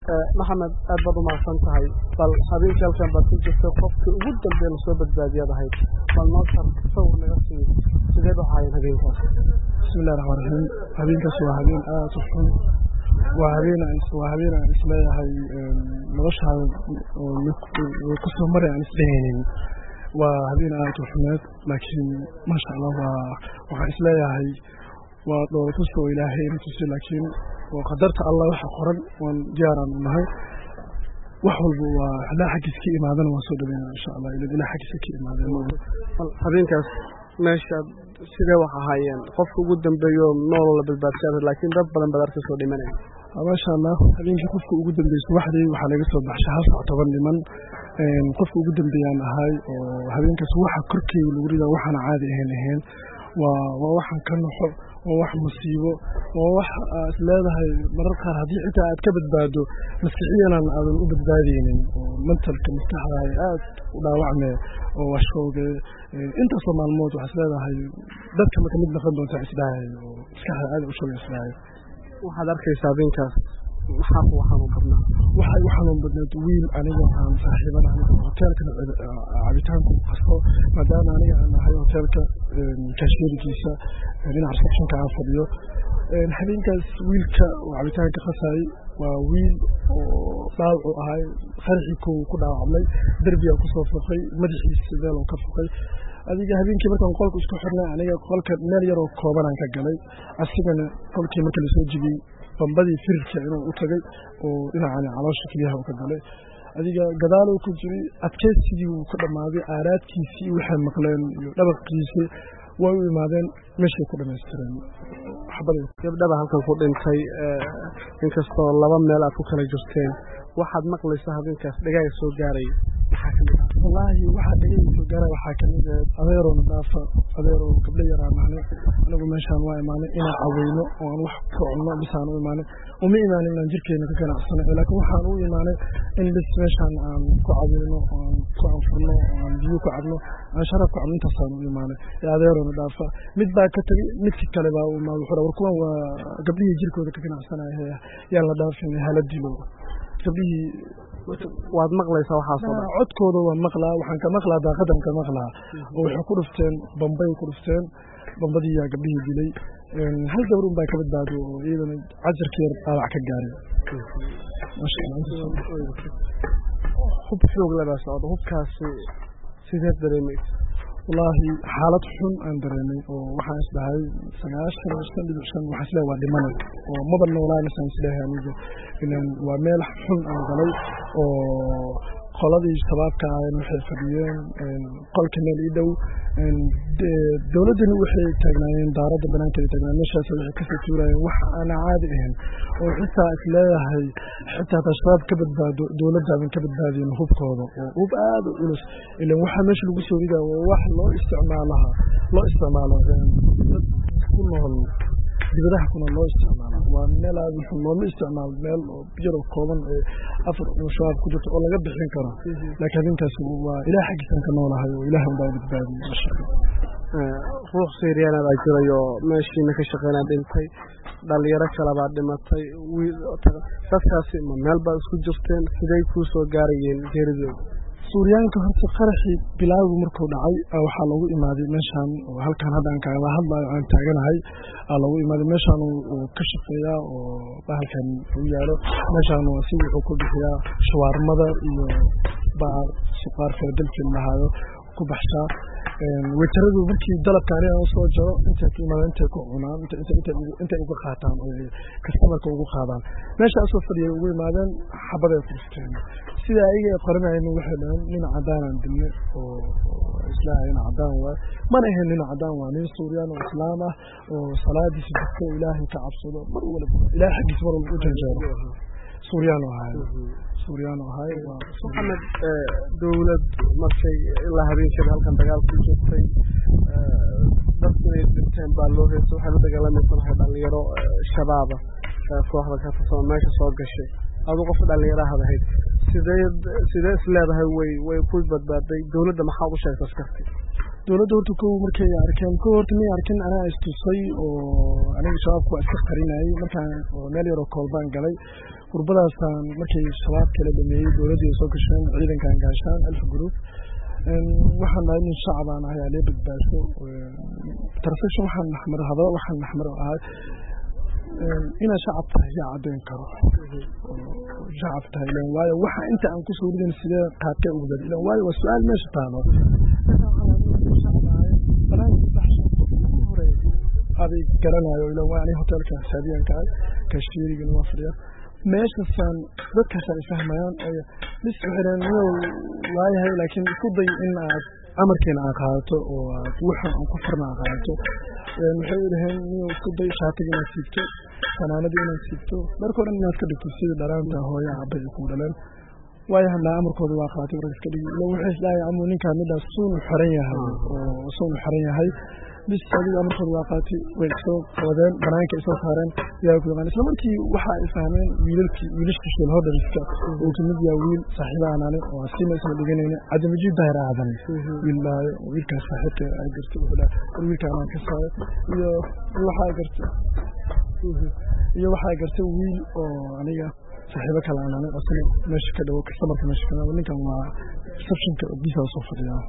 maxamed aad baad u mahadsan tahay bal habeenkii halkan baad ku jirtay qofkii ugu dambeeya lasoo badbaadiyaad ahayd bal noo sawir naga sii sidee u ahaayeen habeenkaas bismillahi raxmaani raxiim habeenkaas waa habeen aad u xun waa habeen aan isleeyahay noloshaada oo kusoo maray aan isdhehaynin waa habeen aad u xumeed laakiin maasha allah waxaan isleeyahay waa dhoolatus oo ilaahay ina tusay laakiin oo qadarta allah waxa qoran waan diyaaraan u nahay wax walba waa ilaa xaggiis ka imaadana waan soo dhaweynaa insha allah ilaa xaggiisa ka imaadeen habeenkaas meesha sidee wax ahaayeen qofka ugu dambeeyo nool la badbaadsaday laakiin dad badan baad arkay soo dhimanay maasha allah habeenkii qofka ugu dambeeyay waxdii waxa laga soo baxshay 1 dhiman qofka ugu dambeeyaan ahay oo habeenkaas waxa korkeeyo lagu ridaa waxaan caadi ahayn waa waxaan ka naxo waa wax musiibo waa wax isleedahay marar qaar haddii xitaa aad ka badbaado maskaxiyan aadan u badbaadaynin oo mentalka maskaxdaada aad u dhaawacmee oo washooge intaasoo maalmood waxaa isleedahay dadka ma kamid noqon doontaa isdhahay oo maskaxda aad u shooga isdhahay waxaad arkaysaa habeenkaas maxaa ku xanuun badnaa waxay u xanuun badneed wiil aniga aan saaxiibanahay hoteelka cabitaanku qasto maadaama aniga aan ahay hoteelka kaashmeerigiisa dhinaca receptionka aan fadhiyo habeenkaas wiilka oo cabitaanka qasayay waa wiil oo dhaawacu ahay qarxii ku dhaawacmay derbiga kusoo fuqay madaxiisa meel oo ka fuqay adiga habeenkii markaan qolka isku xirnay aniga qolka meel yar oo kooban aan ka galay asigana qolkii markii la soo jibiyey bambadii firirka inuu u tagay oo dhinacani caloosha keliyaha uu ka galay adiga gadaal uu ku jiray adkaysigii uu ka dhammaaday aaraadkiisii waxay maqleen iyo dhabaqiisii way u imaadeen meeshay ku dhammaystireen gabdhaba halkan ku dhintay inkastoo laba meel aad ku kala jirteen waxaad maqlaysaa habeenkaas dhagaaga soo gaaray maxaa kamid ah wallaahi waxaa dhagaaga soo gaaray waxaa kamid ah adeeroona dhaafa adeeroo gabdho yaraa mahnay anagu meeshaan waa imaanay inaan caweyno oo aan wax ka cunno bisaan u imaanay uma imaanin inaan jirkeena ka ganacsano laakiin waxaan u imaanay in bis meeshaan aan ku caweyno oo aan ku anfurno oo aan biyo ku cabno aan sharaf ku cabno intaasaan u imaanay adeeroona dhaafa mid baa ka tagay midkii kale baa u imaaday wuxuu war kuwan waa gabdhihii jirkooda ka ganacsanaya yaan la dhaafin hala dilo gabdhihii waad maqlaysaa waxaas oo dhan codkooda waan maqlaa waxaan ka maqlaa daaqadan ka maqlaa oo waxay ku dhufteen bambay ku dhufteen bambadii yaa gabdhihii dilay hal gabar un baa ka badbaado oo iyadana cajarkeer dhaawac ka gaaray hub xoog labaa socda hubkaasi sideed dareemaysa wallaahi xaalad xun aan dareemay oo waxaan isdhahay 95.5 waxaan isleeyahay waa dhimanay oo maba noolaanaysan isleeyahay aniga inaan waa meel xun aan galay oo qoladii shabaabka ahayeen waxay fadhiyeen qolka meel ii dhow dowladdani waxay taagnaayeen daaradda banaankeeda taagnaa meeshaas waxay kasoo tuurayeen wax aan caadi ahayn oo xitaa isleeyahay xitaa taa shabaab ka badbaado dowladdaadan ka badbaadiyin hubkooda oo hub aad u culus ilaan waxaa meesha lagu soo ridaa waa wax loo isticmaalo dad ku nool dibadaha kuna loo isticmaalo waa meel aad wuxuu looma isticmaalo meel oo biyaro kooban ee afar shabaab ku jirto oo laga bixin karo laakiin habeenkaas waa ilaah xaggiisaan ka noolahay oo ilaah unbaa badbaadiyey ruux Syriana baa jiray oo meeshiina ka shaqeynaa dhintay dhalinyaro kale baa dhimatay dadkaasi ma meel baa isku jirteen sidee ku soo gaarayeen geeridooda Suuriyaanka horta qaraxii bilaagu markuu dhacay waxaa lagu imaaday meeshaan oo halkan hadda aan kaga hadlayo aan taaganahay lagu imaaday meeshaan uu ka shaqeeyaa oo bahalkan uu yaalo meeshaan waa si wuxuu ku bixiyaa shawarmada iyo baa suqaar kala dalfin lahayo ku baxshaa waytaradu markii dalabkaani aan soo jaro inta ka imaadaan inta ku cunaan inta uga qaataan oo customerka ugu qaadaan meesha soo fadhiyay ugu imaadeen xabaday ku dhifteen sida ayaga qoranayeen waxay dhahan nin cadaan aan dilnay oo islaamina cadaan waa mana ahayn nin cadaan waa nin Suuriyan oo islaam ah oo salaadiisa dadka ilaahay ka cabsado mar walba ilaahay xaqiisa mar walba u janjeero Suuriyan oo ahay Maxamed dawlad markay ilaa habeenkii halkan dagaal ku jirtay dadku ay dhinteen baa loo heeso waxa la dagaalamaysan dhalinyaro shabaab kooxda ka tirsan meesha soo gashay adu qof dhalinyaro ahayd sidee isleedahay way ku badbaaday dawladda maxaa u sheegtay askarti dawladda horta ko markay arkeen ko horta miyay arkin anaa istusay oo aniga shabaabku iska qarinayay markaan meel yar oo koolbaan galay qurbadaasaan markay shabaab kala dhameeyey dowladdii soo gasheen ciidankan gaashaan alf group waxaan nahay nin shacabaan ahay alee badbaasho transaction waxaan naxmar hadaba waxaan naxmar ahay inaa shacab tahay yaa caddayn karo shacab tahay ilan waayo waxa inta aan ku soo ridin sidee qaadkay ugu dad ilan waayo waa su-aal meesha taalo aday garanayo ilan waa ani hotelka xisaabiyaanka ah kashiirigana waa fadhiya meeshasaan dadkaas ay fahmayaan bis waxaan waayahay laakiin isku day in aad amarkeena aad qaadato oo aad waxaan aan ku farna aad qaadato waxay yidhaheen inuu isku day shaatiga inaad siibto fanaanadii inaad siibto marka hore inaad ka dhigto sidii dharaanta hooya aabay ku dhaleen waayahan laa amarkooda waa qaatay warka iska dhigi ila waxay isleeyahay amu ninkaan midhaas suunu xiran yahay oo suunu xiran yahay bis adiga amarkooda waa qaatay way soo qawadeen banaanka ay soo saareen yaa ku yaqaan isla markii waxa ay fahmeen wiilashkii shil hodariska oo kamid yahay wiil saaxiibaan ane oo asina isla dhiganayna cadamajii daahir aadan wiilkaas saaxiibka ay gartay wiilkaan aan ka saaray iyo waxaa gartay wiil oo aniga saaxiibo kale aan ane asina meesha ka dhawo customerka meesha ka dhawo ninkan waa receptionka bisa soo fadhiya